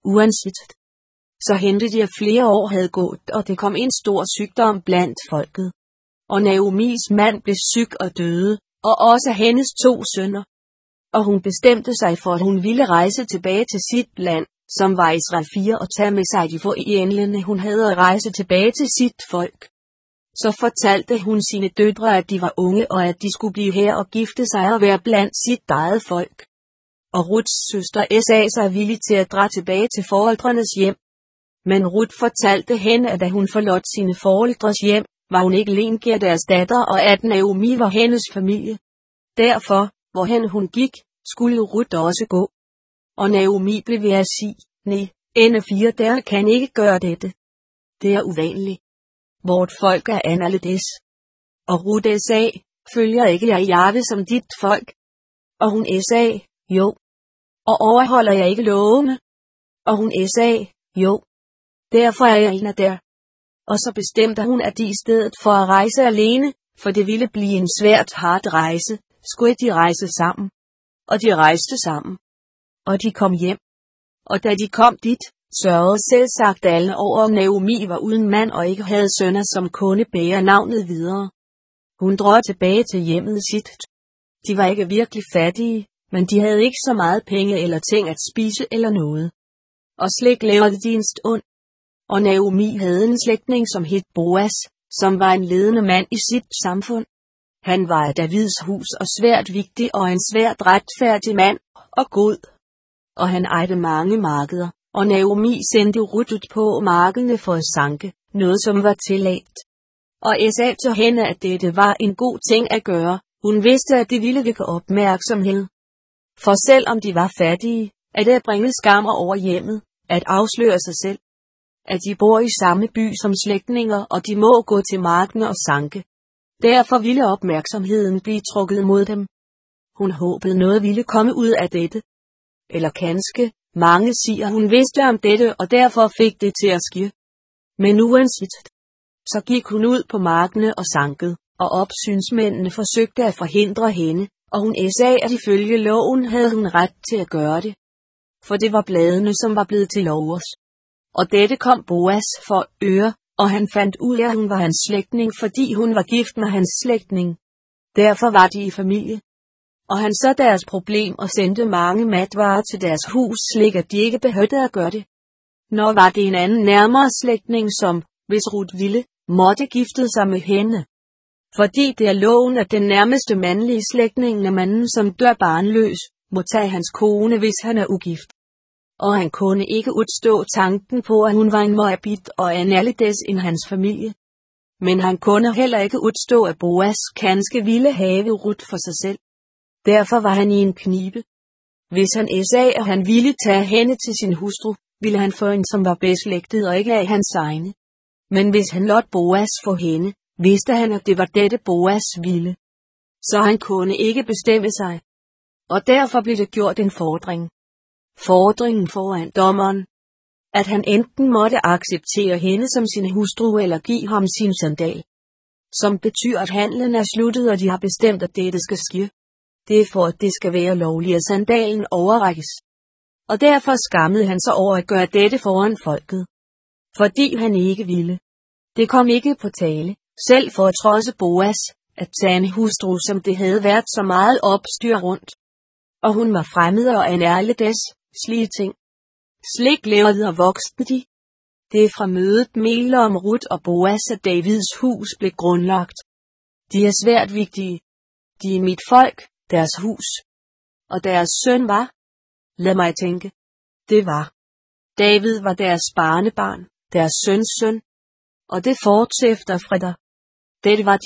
Uanset. Så hentede de, at flere år havde gået, og det kom en stor sygdom blandt folket. Og Naomis mand blev syg og døde, og også hendes 2 sønner. Og hun bestemte sig for, at hun ville rejse tilbage til sit land, som var Israel 4, og tage med sig de få englene, hun havde, at rejse tilbage til sit folk. Så fortalte hun sine døtre, at de var unge, og at de skulle blive her og gifte sig og være blandt sit eget folk. Og Ruths søster sagde sig villig til at drage tilbage til forældrenes hjem. Men Ruth fortalte hende, at da hun forlod sine forældres hjem, var hun ikke længere deres datter, og at Naomi var hendes familie. Derfor, hvorhen hun gik, skulle Ruth også gå. Og Naomi blev ved at sige, nej, N4 der kan ikke gøre dette. Det er uvanligt. Vort folk er anderledes. Og Ruth sagde, følger ikke jeg Jahve som dit folk? Og hun sagde, jo. Og overholder jeg ikke lovene? Og hun sagde, jo. Derfor er jeg en af der. Og så bestemte hun, at de i stedet for at rejse alene, for det ville blive en svært hard rejse, skulle de rejse sammen. Og de rejste sammen. Og de kom hjem. Og da de kom dit, sørgede selvsagt alle over, om Naomi var uden mand og ikke havde sønner, som kunne bære navnet videre. Hun drog tilbage til hjemmet sit. De var ikke virkelig fattige, men de havde ikke så meget penge eller ting at spise eller noget. Og slik lavede de en stund. Og Naomi havde en slægtning, som hed Boas, som var en ledende mand i sit samfund. Han var af Davids hus og svært vigtig og en svært retfærdig mand, og god. Og han ejede mange markeder, og Naomi sendte Ruth ud på markene for at sanke, noget som var tilladt. Og sagde til hende, at dette var en god ting at gøre, hun vidste, at det ville vække opmærksomhed. For selvom de var fattige, at det bringe skam over hjemmet, at afsløre sig selv. At de bor i samme by som slægtninger, og de må gå til marken og sanke. Derfor ville opmærksomheden blive trukket mod dem. Hun håbede noget ville komme ud af dette. Eller kanske, mange siger hun vidste om dette, og derfor fik det til at ske. Men uanset, så gik hun ud på markene og sankede, og opsynsmændene forsøgte at forhindre hende, og hun sagde, at ifølge loven havde hun ret til at gøre det. For det var bladene, som var blevet til overs. Og dette kom Boas for øre, og han fandt ud af, at hun var hans slægtning, fordi hun var gift med hans slægtning. Derfor var de i familie. Og han så deres problem og sendte mange matvarer til deres hus, slik at de ikke behøvede at gøre det. Når var det en anden nærmere slægtning, som, hvis Ruth ville, måtte gifte sig med hende. Fordi det er loven, at den nærmeste mandlige slægtning af manden, som dør barnløs, må tage hans kone, hvis han er ugift. Og han kunne ikke udstå tanken på, at hun var en moabit og anderledes end hans familie. Men han kunne heller ikke udstå, at Boas kanske ville have Ruth for sig selv. Derfor var han i en knibe. Hvis han sagde, at han ville tage hende til sin hustru, ville han få en, som var beslægtet og ikke af hans egne. Men hvis han lod Boas få hende, vidste han, at det var dette Boas ville. Så han kunne ikke bestemme sig. Og derfor blev det gjort en fordring. Fordringen foran dommeren. At han enten måtte acceptere hende som sin hustru eller give ham sin sandal. Som betyder, at handlen er sluttet, og de har bestemt, at dette skal ske. Det er for, at det skal være lovligt, at sandalen overrækkes. Og derfor skammede han sig over at gøre dette foran folket. Fordi han ikke ville. Det kom ikke på tale, selv for at trodse Boas, at tage en hustru, som det havde været så meget opstyr rundt. Og hun var fremmed og en ærledes, slige ting. Slik levede og voksede de. Det er fra mødet Mela om Ruth og Boas, at Davids hus blev grundlagt. De er svært vigtige. De er mit folk, deres hus. Og deres søn var? Lad mig tænke. Det var. David var deres barnebarn, deres søns søn. Og det fortsætter fra der. Dette var de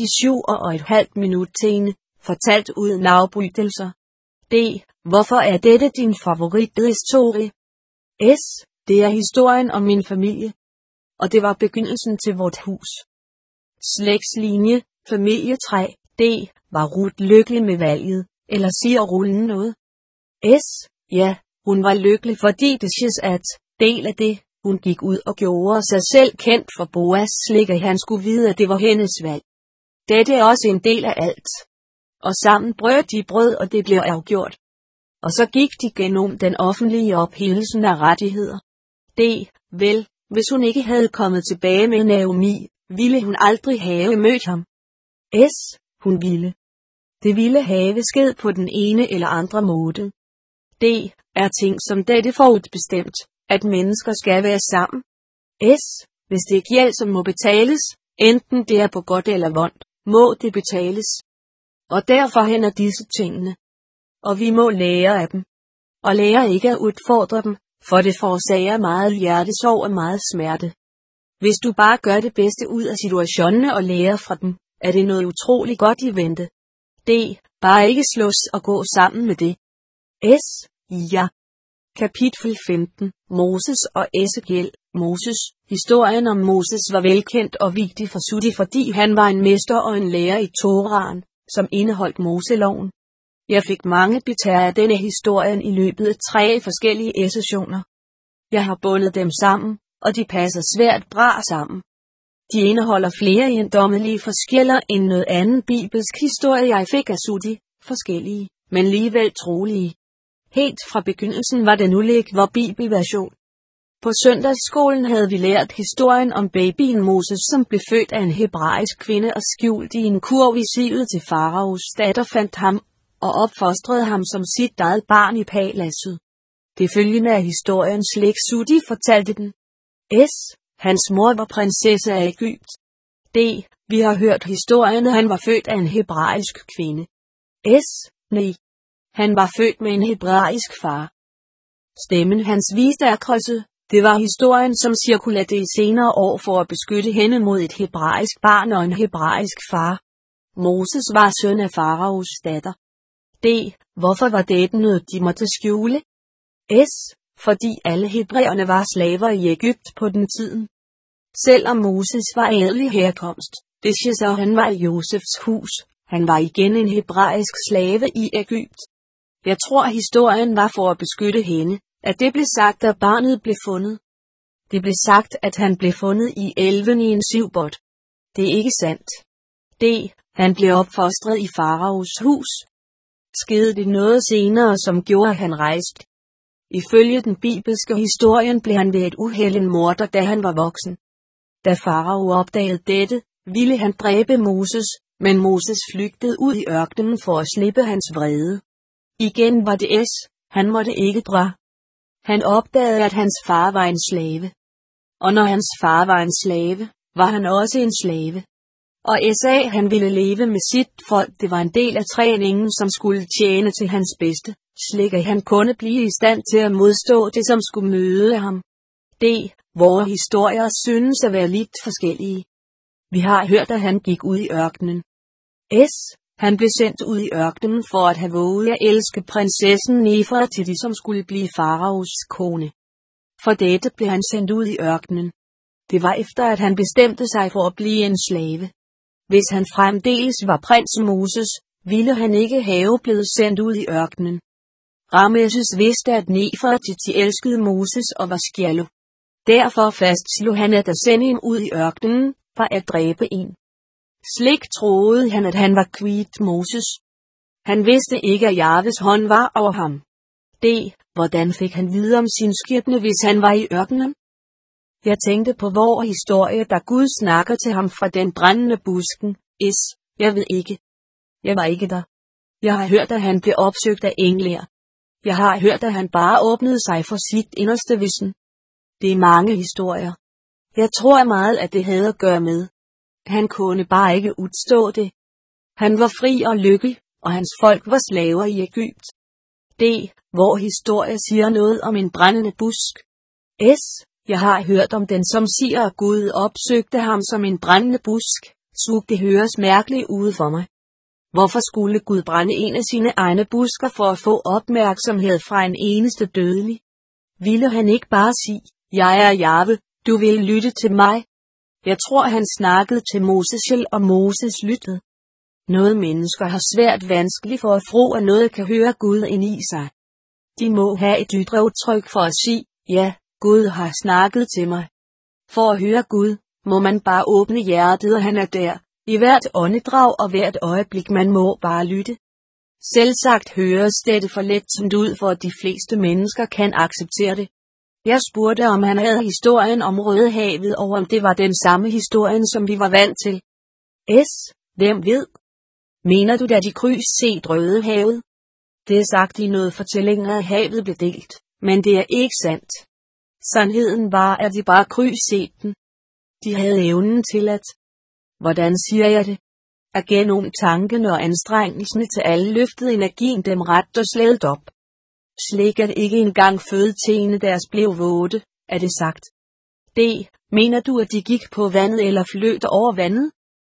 7,5 minut tene, fortalt uden afbrydelser. D. Hvorfor er dette din favorithistorie? S. Det er historien om min familie. Og det var begyndelsen til vort hus. Slægtslinje, familietræ. D. Var Ruth lykkelig med valget, eller siger rullen noget? S. Ja, hun var lykkelig, fordi det siges at, del af det, hun gik ud og gjorde sig selv kendt for Boas, slik at han skulle vide, at det var hendes valg. Dette er også en del af alt. Og sammen brød de brød, og det blev afgjort. Og så gik de gennem den offentlige ophældelsen af rettigheder. Vel, hvis hun ikke havde kommet tilbage med Naomi, ville hun aldrig have mødt ham. Hun ville. Det ville have sket på den ene eller andre måde. Er ting som dette forudbestemt, at mennesker skal være sammen? Hvis det er gæld som må betales, enten det er på godt eller vondt, må det betales. Og derfor hænder disse tingene. Og vi må lære af dem. Og lære ikke at udfordre dem, for det forårsager meget hjertesorg og meget smerte. Hvis du bare gør det bedste ud af situationerne og lærer fra dem, er det noget utroligt godt i vente. Bare ikke slås og gå sammen med det. Ja. Kapitel 15. Moses og Esekiel. Moses. Historien om Moses var velkendt og vigtig for Sudi, fordi han var en mester og en lærer i Toraen, som indeholdt Moseloven. Jeg fik mange biter af denne historien i løbet af 3 forskellige sessioner. Jeg har bundet dem sammen, og de passer svært bra sammen. De indeholder flere ejendommelige forskelle end noget andet bibelsk historie, jeg fik af Sudi, forskellige, men alligevel trolige. Helt fra begyndelsen var den ulæg vor bibelversion. På søndagsskolen havde vi lært historien om babyen Moses, som blev født af en hebraisk kvinde og skjult i en kurv i sivet til faraos datter fandt ham, og opfostrede ham som sit eget barn i paladset. Det følgende af historien slik Sudi fortalte den. Hans mor var prinsesse af Egypt. Vi har hørt historien, at han var født af en hebraisk kvinde. Nej. Han var født med en hebraisk far. Stemmen hans viste akkrelse. Det var historien, som cirkulerede i senere år for at beskytte hende mod et hebraisk barn og en hebraisk far. Moses var søn af faraos datter. Hvorfor var dette noget, de måtte skjule? Fordi alle hebræerne var slaver i Egypt på den tiden. Selvom Moses var adelig herkomst, det så han var i Josefs hus, han var igen en hebraisk slave i Egypt. Jeg tror historien var for at beskytte hende, at det blev sagt, at barnet blev fundet. Det blev sagt, at han blev fundet i elven i en sivbåd. Det er ikke sandt. Han blev opfostret i faraos hus. Skete det noget senere, som gjorde, at han rejste? Ifølge den bibelske historien blev han ved et uheld en morder, da han var voksen. Da farao opdagede dette, ville han dræbe Moses, men Moses flygtede ud i ørkenen for at slippe hans vrede. Igen var det han måtte ikke dræbe. Han opdagede, at hans far var en slave. Og når hans far var en slave, var han også en slave. Og han ville leve med sit folk, det var en del af træningen, som skulle tjene til hans bedste, slik at han kunne blive i stand til at modstå det, som skulle møde ham. Vore historier synes at være lidt forskellige. Vi har hørt, at han gik ud i ørkenen. Han blev sendt ud i ørkenen for at have våget at elske prinsessen Nefra til de, som skulle blive faraos kone. For dette blev han sendt ud i ørkenen. Det var efter, at han bestemte sig for at blive en slave. Hvis han fremdeles var prins Moses, ville han ikke have blevet sendt ud i ørkenen. Rameses vidste, at Nefertiti elskede Moses og var skjallo. Derfor fastslog han, at sende en ud i ørkenen, var at dræbe en. Slik troede han, at han var kvidt Moses. Han vidste ikke, at Jahves hånd var over ham. Hvordan fik han vide om sin skæbne, hvis han var i ørkenen? Jeg tænkte på vor historie, da Gud snakker til ham fra den brændende busken. Jeg ved ikke. Jeg var ikke der. Jeg har hørt, at han blev opsøgt af engler. Jeg har hørt, at han bare åbnede sig for sit inderste wissen. Det er mange historier. Jeg tror meget, at det havde at gøre med. Han kunne bare ikke udstå det. Han var fri og lykkelig, og hans folk var slaver i Egypt. Vor historie siger noget om en brændende busk. Jeg har hørt om den, som siger, at Gud opsøgte ham som en brændende busk. Det høres mærkeligt ud for mig. Hvorfor skulle Gud brænde en af sine egne busker for at få opmærksomhed fra en eneste dødelig? Ville han ikke bare sige, jeg er Jahve, du vil lytte til mig? Jeg tror, han snakkede til Moses selv, og Moses lyttede. Noget mennesker har svært vanskeligt for at tro, at noget kan høre Gud ind i sig. De må have et ydre udtryk for at sige, ja, Gud har snakket til mig. For at høre Gud, må man bare åbne hjertet, og han er der, i hvert åndedrag og hvert øjeblik, man må bare lytte. Selvsagt høres dette for let ud, for at de fleste mennesker kan acceptere det. Jeg spurgte, om han havde historien om Rødehavet, og om det var den samme historien, som vi var vant til. Hvem ved? Mener du, da de kryds set Rødehavet? Det er sagt i noget fortællinger, at havet blev delt, men det er ikke sandt. Sandheden var, at de bare kryds set den. De havde evnen til at, hvordan siger jeg det? At gennem tankene og anstrengelserne til alle løftede energien dem ret og slædet op. Slik at ikke engang fødetæene deres blev våde, er det sagt. Mener du, at de gik på vandet eller flød over vandet?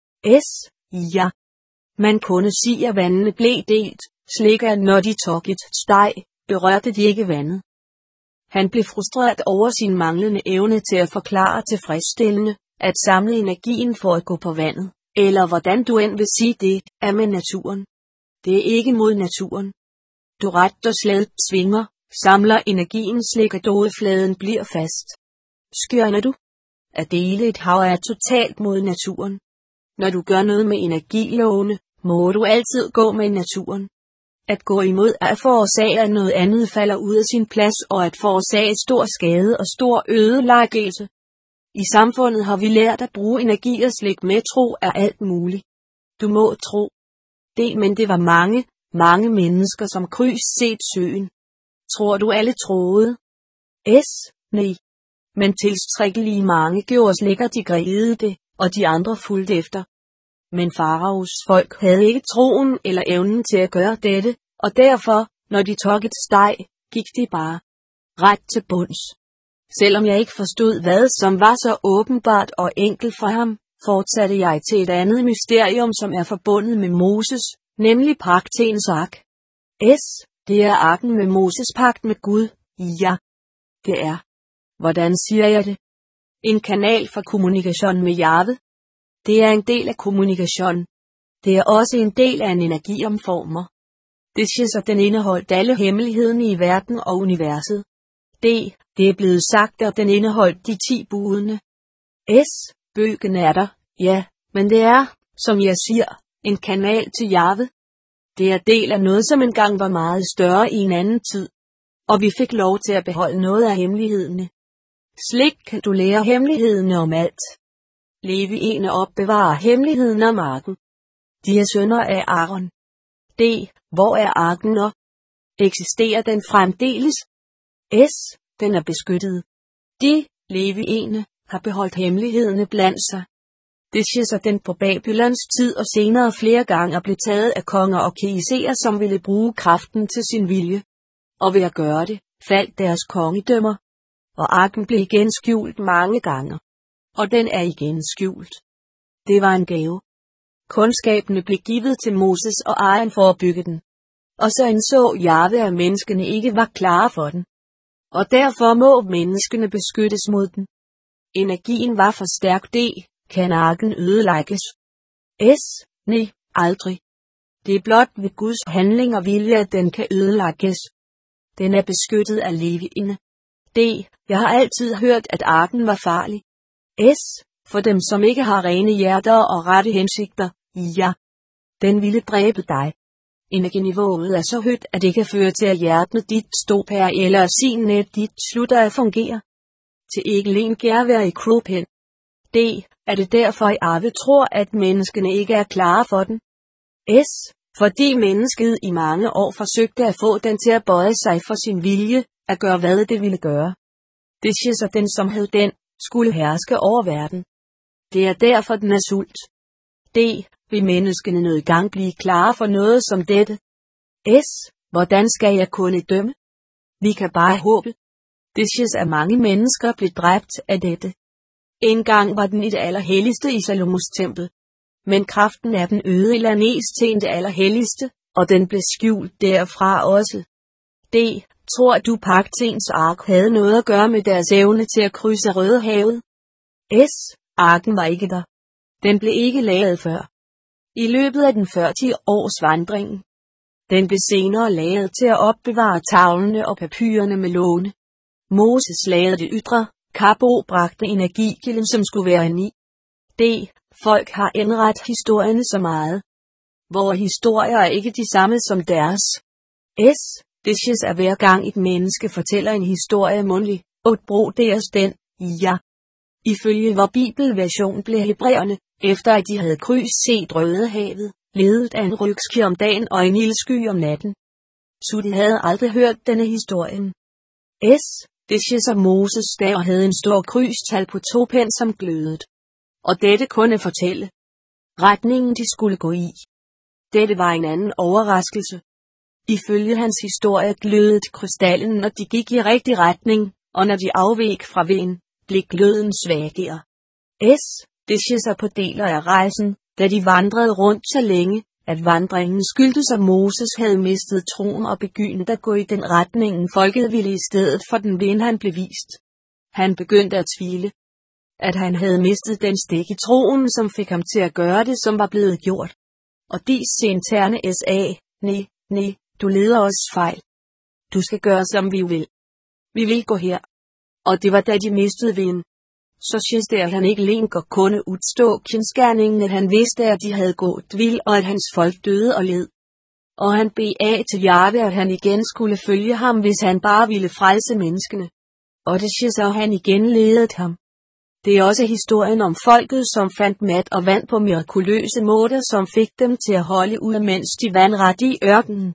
Ja. Man kunne sige, at vandene blev delt, slik at når de tog et steg, berørte de ikke vandet. Han blev frustreret over sin manglende evne til at forklare tilfredsstillende, at samle energien for at gå på vandet, eller hvordan du end vil sige det, er med naturen. Det er ikke mod naturen. Du ret og slet svinger, samler energien, slik at overfladen bliver fast. Skjønner du? At dele et hav er totalt mod naturen. Når du gør noget med energilovene, må du altid gå med naturen. At gå imod er at forårsage, at noget andet falder ud af sin plads, og at forårsage stor skade og stor ødelæggelse. I samfundet har vi lært at bruge energi og slik med tro er alt muligt. Du må tro. Men det var mange mennesker, som kryds set søen. Tror du alle troede? Nej. Men tilstrækkelige mange gjorde slik, at de grædede det, og de andre fulgte efter. Men faraos folk havde ikke troen eller evnen til at gøre dette, og derfor, når de tog et steg, gik de bare ret til bunds. Selvom jeg ikke forstod, hvad som var så åbenbart og enkelt for ham, fortsatte jeg til et andet mysterium, som er forbundet med Moses, nemlig pagtens ark. Det er arken med Moses pagt med Gud. Ja, det er. Hvordan siger jeg det? En kanal for kommunikation med Jahve. Det er en del af kommunikation. Det er også en del af en energiomformer. Det siger, at den indeholdt alle hemmelighederne i verden og universet. Det er blevet sagt, at den indeholdt de 10 budene. Bøgen er der, ja, men det er, som jeg siger, en kanal til Jahve. Det er del af noget, som engang var meget større i en anden tid. Og vi fik lov til at beholde noget af hemmelighederne. Slik kan du lære hemmelighederne om alt. Leviene opbevarer hemmeligheden om arken. De er sønner af Aaron. Hvor er arken og? Eksisterer den fremdeles? Den er beskyttet. De, Leviene, har beholdt hemmelighederne blandt sig. Det siger den på Babylons tid og senere flere gange blev taget af konger og kejserer, som ville bruge kraften til sin vilje. Og ved at gøre det, faldt deres kongedømmer. Og arken blev igen skjult mange gange. Og den er igen skjult. Det var en gave. Kundskabene blev givet til Moses og Aaron for at bygge den. Og så indså Jahve, at menneskene ikke var klare for den. Og derfor må menneskene beskyttes mod den. Energien var for stærk. Kan arken ødelægges? Nej, aldrig. Det er blot ved Guds handling og vilje, at den kan ødelægges. Den er beskyttet af Leviene. Jeg har altid hørt, at arken var farlig. For dem, som ikke har rene hjerter og rette hensigter, ja. Den ville dræbe dig. Energiniveauet er så højt, at det kan føre til, at hjertet dit stopper eller sinnet dit slutter at fungere. Til ikke len gærvær i kroppen. Er det derfor, Jahve tror, at menneskene ikke er klare for den? Fordi mennesket i mange år forsøgte at få den til at bøje sig for sin vilje, at gøre hvad det ville gøre. Det siger så den, som havde den, skulle herske over verden. Det er derfor den er sult. Vil menneskene noget gang blive klare for noget som dette? Hvordan skal jeg kunne dømme? Vi kan bare håbe. Det siger at mange mennesker blev dræbt af dette. En gang var den i det allerhelligste i Salomos tempel. Men kraften af den ødelagde ned til det allerhelligste, og den blev skjult derfra også. Tror du pagtens ark havde noget at gøre med deres evne til at krydse Rødehavet? Arken var ikke der. Den blev ikke lavet før. I løbet af den 40 års vandring. Den blev senere lavet til at opbevare tavlene og papyrerne med lovene. Moses lavede det ydre, Kabo bragte energikilden, som skulle være en i. Folk har ændret historierne så meget. Vore historier er ikke de samme som deres. Det siger at hver gang et menneske fortæller en historie mundtligt, og broderes den, ja. Ifølge vor bibelversion blev hebræerne, efter at de havde krydset Rødehavet, ledet af en rygsky om dagen og en ildsky om natten. Sudi havde aldrig hørt denne historien. Det siger sig Moses dag og havde en stor krydstal på 2 pen som glødet. Og dette kunne fortælle retningen de skulle gå i. Dette var en anden overraskelse. Ifølge hans historie glødede krystallen, når de gik i rigtig retning, og når de afveg fra vinden, blev gløden svagere. Det siger sig på deler af rejsen, da de vandrede rundt så længe, at vandringen skyldtes, at Moses havde mistet troen og begyndte at gå i den retning folket ville i stedet for den vind han blev vist. Han begyndte at tvivle, at han havde mistet den stik i troen, som fik ham til at gøre det, som var blevet gjort. Og interne nej, du leder os fejl. Du skal gøre, som vi vil. Vi vil gå her. Og det var da de mistede vind. Så synes det, at han ikke længere kunne udstå kendsgerningen, at han vidste, at de havde gået vild, og at hans folk døde og led. Og han bed af til Jahve, at han igen skulle følge ham, hvis han bare ville frelse menneskene. Og det siger så, han igen ledede ham. Det er også historien om folket, som fandt mat og vand på mirakuløse måder, som fik dem til at holde ud, mens de vandrette i ørkenen.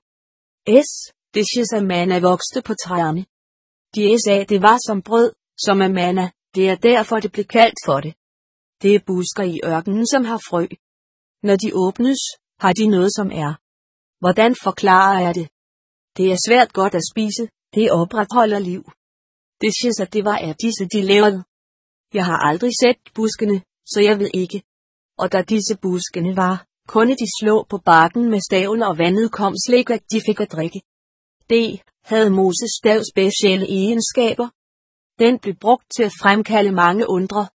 Det siger sig, manna vokste på træerne. De sagde, det var som brød, som er manna. Det er derfor, det blev kaldt for det. Det er busker i ørkenen, som har frø. Når de åbnes, har de noget, som er. Hvordan forklarer jeg det? Det er svært godt at spise, det opretholder liv. Det siger at det var af disse, de lavede. Jeg har aldrig set buskene, så jeg ved ikke. Og da disse buskene var, kunne de slå på barken med staven, og vandet kom slik, at de fik at drikke. Det havde Moses stav specielle egenskaber. Den blev brugt til at fremkalde mange undre.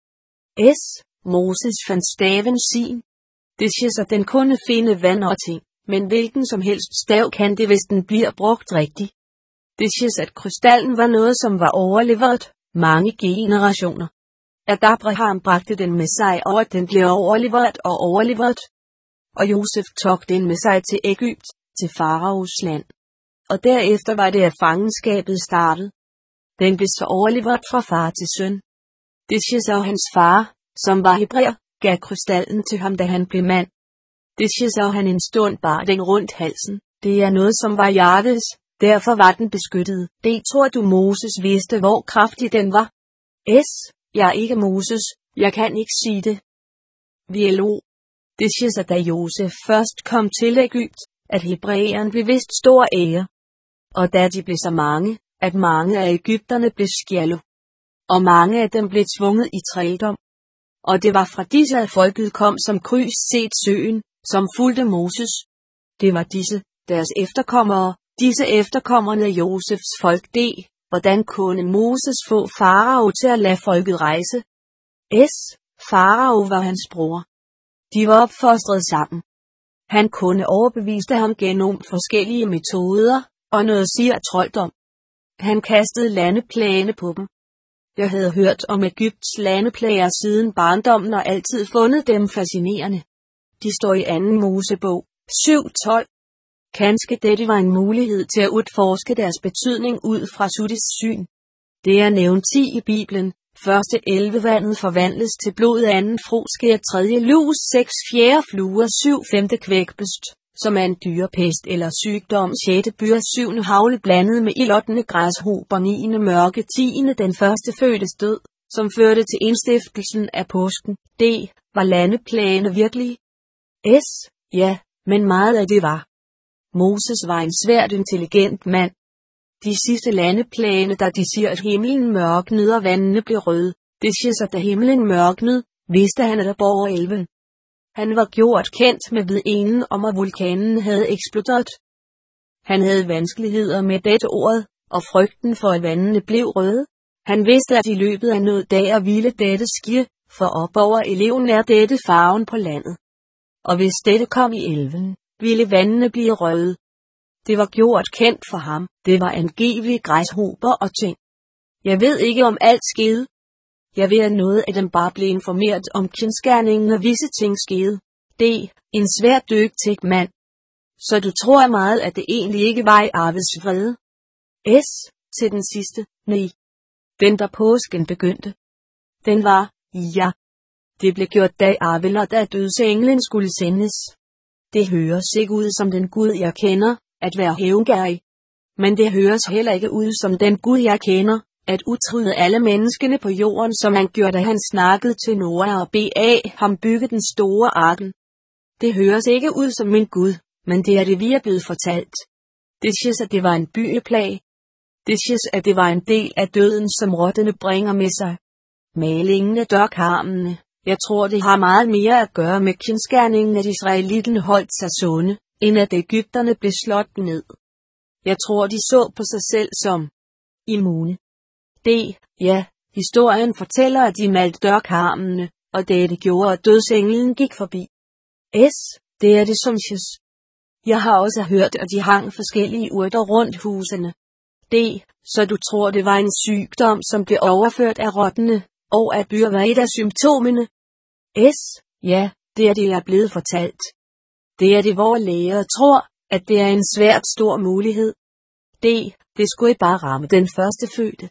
Moses fandt staven sin. Det siger sig, den kunne finde vand og ting, men hvilken som helst stav kan det, hvis den bliver brugt rigtigt. Det siger sig, at krystallen var noget, som var overleveret mange generationer. At Abraham bragte den med sig, og at den blev overleveret. Og Josef tog den med sig til Egypt, til Faraos land. Og derefter var det, at fangenskabet startede. Den blev så overleveret fra far til søn. Det siger så, hans far, som var hebræer, gav krystallen til ham, da han blev mand. Det siger så, han en stund bar den rundt halsen. Det er noget, som var Jahves, derfor var den beskyttet. Det tror du, Moses vidste, hvor kraftig den var? Jeg er ikke Moses, jeg kan ikke sige det. VLO. Det siger sig, da Josef først kom til Egypt, at hebræerne blev vist stor ære. Og da de blev så mange, at mange af egypterne blev skjalde. Og mange af dem blev tvunget i trældom. Og det var fra disse, at folket kom som kryds set søen, som fulgte Moses. Det var disse, deres efterkommere, disse efterkommerne af Josefs folk. Hvordan kunne Moses få Farao til at lade folket rejse? Farao var hans bror. De var opfostret sammen. Han kunne overbevise ham gennem forskellige metoder, og noget siger trolddom. Han kastede landeplagene på dem. Jeg havde hørt om Egypts landeplager siden barndommen og altid fundet dem fascinerende. De står i 2. Mosebog, 7:12. Kanske dette var en mulighed til at udforske deres betydning ud fra Sudis syn. Det er nævnt 10 i Bibelen. Første 11 vandet forvandles til blod, anden frug sker, 3. lus, 6 fjerde fluer, 7 femte kvækpest, som er en dyrepest eller sygdom, 6. byr, 7. havle blandet med ild, 8. græshober, 9. mørke, 10. den første fødtes død, som førte til indstiftelsen af påsken. Var landeplagene virkelige? Ja, men meget af det var. Moses var en svært intelligent mand. De sidste landeplagene, da de siger, at himlen mørknede og vandene blev røde, det siger sig, da himlen mørknede, vidste han, at der bor elven. Han var gjort kendt med videnen om, at vulkanen havde eksploderet. Han havde vanskeligheder med dette ord, og frygten for, at vandene blev røde. Han vidste, at i løbet af noget dag ville dette ske, for op over eleven er dette farven på landet. Og hvis dette kom i elven, ville vandene blive røde. Det var gjort kendt for ham, det var angiveligt græshober og ting. Jeg ved ikke om alt skete. Jeg ved at noget af dem bare blev informeret om kendsgerningen, når visse ting skete. En svært dygtig mand. Så du tror meget, at det egentlig ikke var i Arves vrede? Til den sidste, nej. Den da påsken begyndte. Den var, ja. Det blev gjort dag Arvel, og da dødsenglen skulle sendes. Det høres ikke ud som den Gud jeg kender, at være hævngerrig. Men det høres heller ikke ud som den Gud jeg kender, at utrydde alle menneskene på jorden, som han gjorde, da han snakkede til Noah og bad ham bygge den store arken. Det høres ikke ud som min Gud, men det er det vi er blevet fortalt. Det siges, at det var en byeplag. Det siges, at det var en del af døden, som rottene bringer med sig. Malingen af dørkarmene. Jeg tror, det har meget mere at gøre med kendsgerningen, at israelitterne holdt sig sunde, end at egypterne blev slået ned. Jeg tror, de så på sig selv som immune. Ja, historien fortæller, at de malte dørkarmene, og det gjorde, at dødsenglen gik forbi. Det er det som siges. Jeg har også hørt, at de hang forskellige urter rundt husene. Så du tror, det var en sygdom, som blev overført af rottene, og at byer var et af symptomene? Ja, det er det, jeg er blevet fortalt. Det er det, hvor læger tror, at det er en svært stor mulighed. Det skulle ikke bare ramme den førstefødte.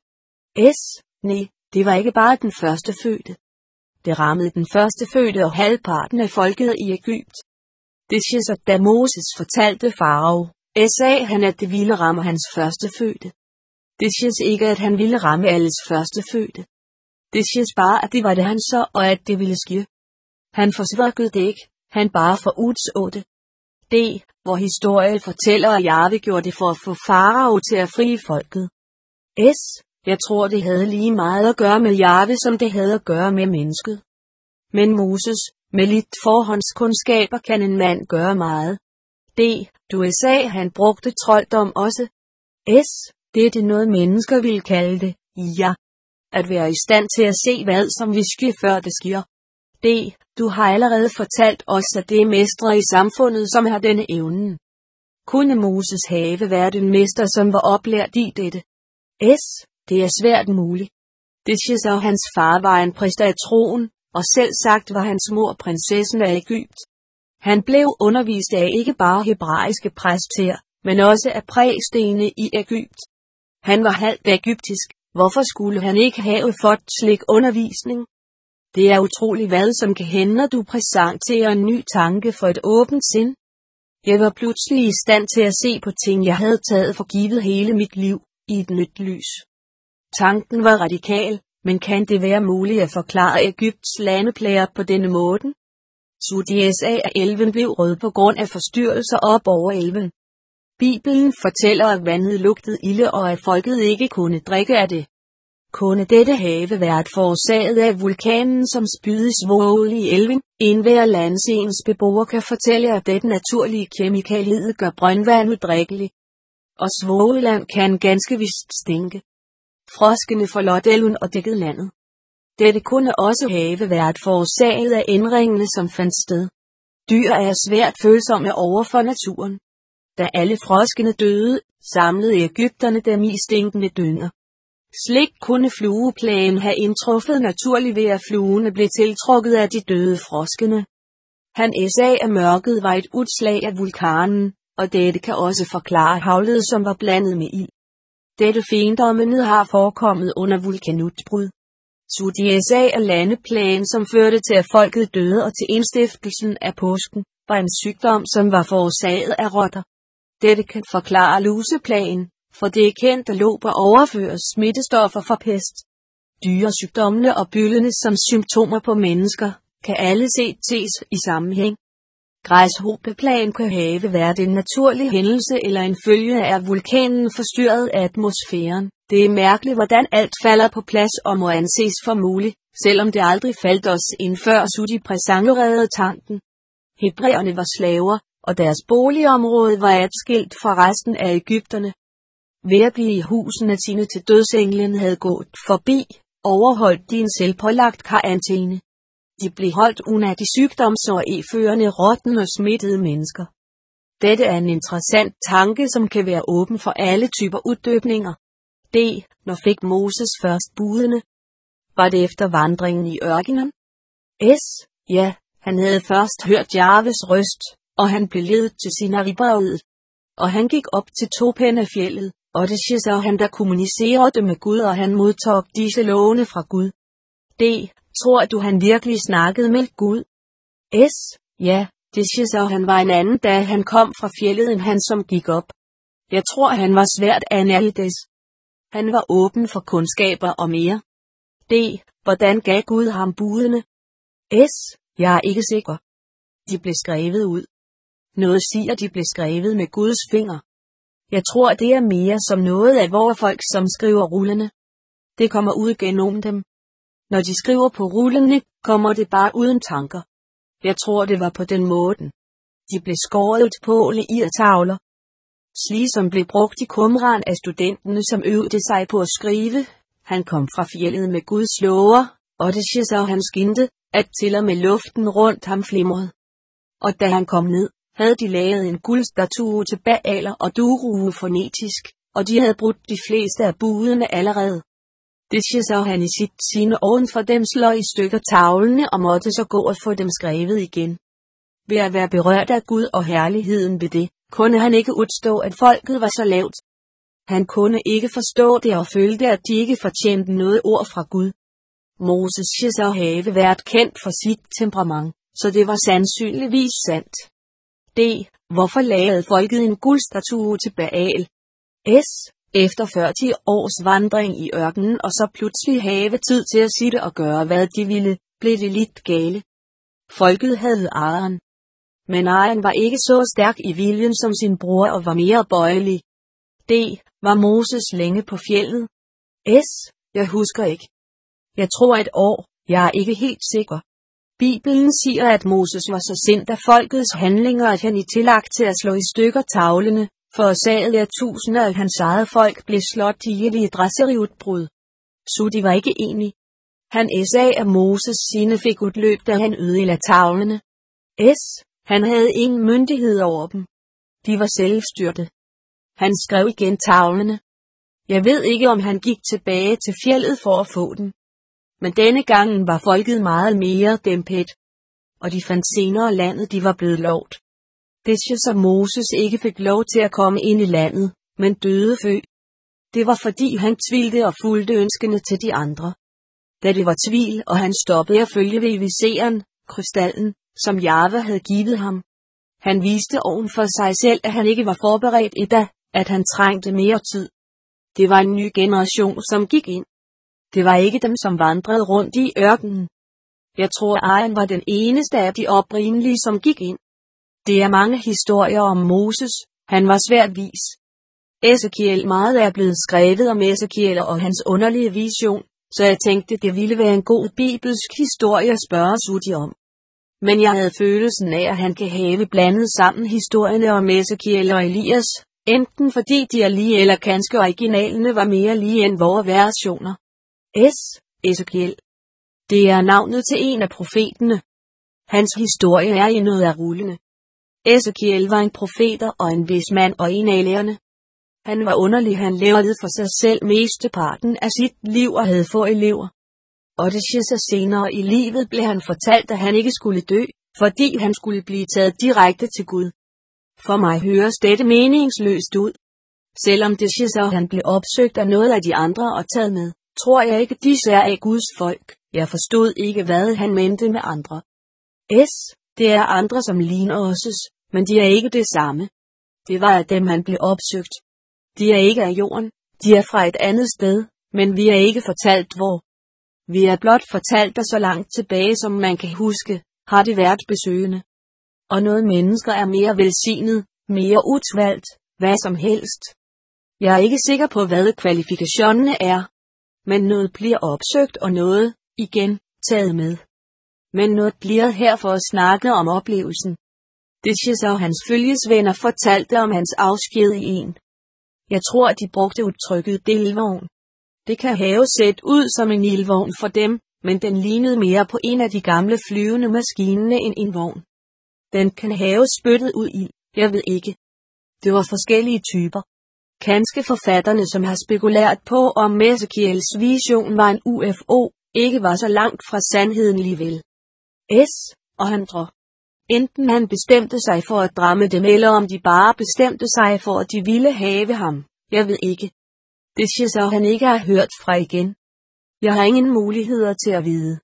Nej, det var ikke bare den førstefødte. Det rammede den førstefødte og halvparten af folket i Egypt. Det siges, at da Moses fortalte farao, sagde han, at det ville ramme hans førstefødte. Det siges ikke, at han ville ramme alles førstefødte. Det siges bare, at det var det han så, og at det ville ske. Han forsvarede det ikke, han bare forudså det. Hvor historien fortæller, at Jahve gjorde det for at få farao til at fri folket. Jeg tror, det havde lige meget at gøre med Jahve, som det havde at gøre med mennesket. Men Moses, med lidt forhåndskundskaber kan en mand gøre meget. Du sagde, han brugte trolddom også. Det er det noget mennesker vil kalde det, ja. At være i stand til at se hvad som vil ske før det sker. Du har allerede fortalt os, at det er mestre i samfundet, som har denne evnen. Kunne Moses have været en mester, som var oplært i dette? Det er svært muligt. Det siges, at hans far var en præst af troen, og selv sagt var hans mor prinsessen af Egypt. Han blev undervist af ikke bare hebraiske præster, men også af præstene i Egypt. Han var halvt egyptisk, hvorfor skulle han ikke have fået slik undervisning? Det er utroligt hvad som kan hende, når du præsenterer en ny tanke for et åbent sind. Jeg var pludselig i stand til at se på ting, jeg havde taget for givet hele mit liv, i et nyt lys. Tanken var radikal, men kan det være muligt at forklare Egypts landeplager på denne måde? Suez af elven blev rød på grund af forstyrrelser op over elven. Bibelen fortæller, at vandet lugtede ilde og at folket ikke kunne drikke af det. Kunne dette have været forårsaget af vulkanen, som spydede svovl i elven? Enhver landsens beboer kan fortælle, at dette naturlige kemikalie gør brøndvand udrikkeligt. Og svovlland kan ganske vist stinke. Froskene forlod elven og dækkede landet. Dette kunne også have været forårsaget af ændringerne, som fandt sted. Dyr er svært følsomme over for naturen. Da alle froskene døde, samlede egypterne dem i stinkende dynger. Slik kunne flueplagen have indtruffet naturligt ved at fluene blev tiltrukket af de døde froskene. Han sagde, at mørket var et udslag af vulkanen, og dette kan også forklare havlet, som var blandet med ild. Dette fiendommen har forekommet under vulkanudbrud. Suez af landeplagen, som førte til at folket døde og til indstiftelsen af påsken, var en sygdom, som var forårsaget af rotter. Dette kan forklare luseplagen, for det er kendt, at lober overfører smittestoffer fra pest. Dyresygdommene og byllene som symptomer på mennesker, kan alle ses i sammenhæng. Græshobeplagen kan have været en naturlig hændelse eller en følge af vulkanen forstyrret af atmosfæren. Det er mærkeligt, hvordan alt falder på plads og må anses for muligt, selvom det aldrig faldt os ind før Sudi præsangerede tanken. Hebræerne var slaver, og deres boligområde var adskilt fra resten af egypterne. Ved at blive i husene sine til dødsenglen havde gået forbi, overholdt de en selvpålagt karantæne. De blev holdt under de sygdomsår førende rotten og smittede mennesker. Dette er en interessant tanke, som kan være åben for alle typer uddøbninger. Når fik Moses først budene? Var det efter vandringen i ørkenen? Ja, han havde først hørt Jahves røst, og han blev ledet til Sinai-bjerget. Og han gik op til Topene-fjeldet, Og det så han der kommunicerede med Gud, og han modtog disse lovene fra Gud. D. Tror du han virkelig snakkede med Gud? S. Ja, det så han var en anden, da han kom fra fjeldet, end han som gik op. Jeg tror han var svært anderledes. Han var åben for kundskaber og mere. D. Hvordan gav Gud ham budene? S. Jeg er ikke sikker. De blev skrevet ud. Noget siger, de blev skrevet med Guds finger. Jeg tror det er mere som noget af vore folk, som skriver rullende. Det kommer ud gennem dem. Når de skriver på rullene, kommer det bare uden tanker. Jeg tror det var på den måden. De blev skåret på tavler. Slig som blev brugt i Qumran af studenterne, som øvede sig på at skrive. Han kom fra fjeldet med Guds lover, og det så han skinte, at til og med luften rundt ham flimrede. Og da han kom ned, havde de lavet en guldstatue til Baal og Durue fonetisk, og de havde brudt de fleste af budene allerede. Det så han i sit sine oven for dem slår i stykker tavlene og måtte så gå og få dem skrevet igen. Ved at være berørt af Gud og herligheden ved det, kunne han ikke udstå, at folket var så lavt. Han kunne ikke forstå det og følte, at de ikke fortjente noget ord fra Gud. Moses så have været kendt for sit temperament, så det var sandsynligvis sandt. D. Hvorfor lavede folket en guldstatue til Baal? S. Efter 40 års vandring i ørkenen og så pludselig have tid til at sitte og gøre hvad de ville, blev det lidt gale. Folket havde Aaron. Men Aaron var ikke så stærk i viljen som sin bror og var mere bøjelig. D. Var Moses længe på fjeldet? S. Jeg husker ikke. Jeg tror et år, jeg er ikke helt sikker. Bibelen siger, at Moses var så sindt af folkets handlinger, at han i tillagt til at slå i stykker tavlene, forårsagede at tusinder af hans eget folk blev slået ihjel i et raseriudbrud. Så de var ikke enige. Han sagde, at Moses sine fik udløb, da han ødelagde tavlene. S. Han havde ingen myndighed over dem. De var selvstyrte. Han skrev igen tavlene. Jeg ved ikke, om han gik tilbage til fjeldet for at få den. Men denne gangen var folket meget mere dæmpet. Og de fandt senere landet, de var blevet lovet. Det så Moses ikke fik lov til at komme ind i landet, men døde fø. Det var fordi han tvilte og fulgte ønskene til de andre. Da det var tvil, og han stoppede at følge ved viseren, krystallen, som Jahve havde givet ham. Han viste oven for sig selv, at han ikke var forberedt i dag, at han trængte mere tid. Det var en ny generation, som gik ind. Det var ikke dem, som vandrede rundt i ørkenen. Jeg tror, Aaron var den eneste af de oprindelige, som gik ind. Det er mange historier om Moses, han var svært vis. Ezekiel meget er blevet skrevet om Ezekiel og hans underlige vision, så jeg tænkte, det ville være en god bibelsk historie at spørge Sudi om. Men jeg havde følelsen af, at han kan have blandet sammen historierne om Ezekiel og Elias, enten fordi de er lige eller kanskje originalene var mere lige end vore versioner. S. Ezekiel. Det er navnet til en af profeterne. Hans historie er i noget af rullende. Ezekiel var en profeter og en vis mand og en af lærerne. Han var underlig, han levede for sig selv mesteparten af sit liv og havde få elever. Og det så senere i livet blev han fortalt, at han ikke skulle dø, fordi han skulle blive taget direkte til Gud. For mig høres dette meningsløst ud. Selvom det så han blev opsøgt af noget af de andre og taget med, tror jeg ikke disse er af Guds folk. Jeg forstod ikke, hvad han mente med andre. S. Det er andre som ligner os, men de er ikke det samme. Det var af dem han blev opsøgt. De er ikke af jorden, de er fra et andet sted, men vi er ikke fortalt hvor. Vi er blot fortalt, at så langt tilbage som man kan huske, har det været besøgende. Og noget mennesker er mere velsignet, mere udvalgt, hvad som helst. Jeg er ikke sikker på, hvad kvalifikationerne er. Men noget bliver opsøgt og noget, igen, taget med. Men noget bliver her for at snakke om oplevelsen. Det så hans følgesvenner fortalte om hans afsked i en. Jeg tror, de brugte udtrykket ildvogn. Det kan have set ud som en ildvogn for dem, men den lignede mere på en af de gamle flyvende maskiner end en vogn. Den kan have spyttet ud ild, jeg ved ikke. Det var forskellige typer. Kanske forfatterne, som har spekuleret på, om Ezekiels vision var en UFO, ikke var så langt fra sandheden alligevel. S. og andre. Enten han bestemte sig for at dramme dem, eller om de bare bestemte sig for, at de ville have ham, Jeg ved ikke. Det siger så han ikke har hørt fra igen. Jeg har ingen muligheder til at vide.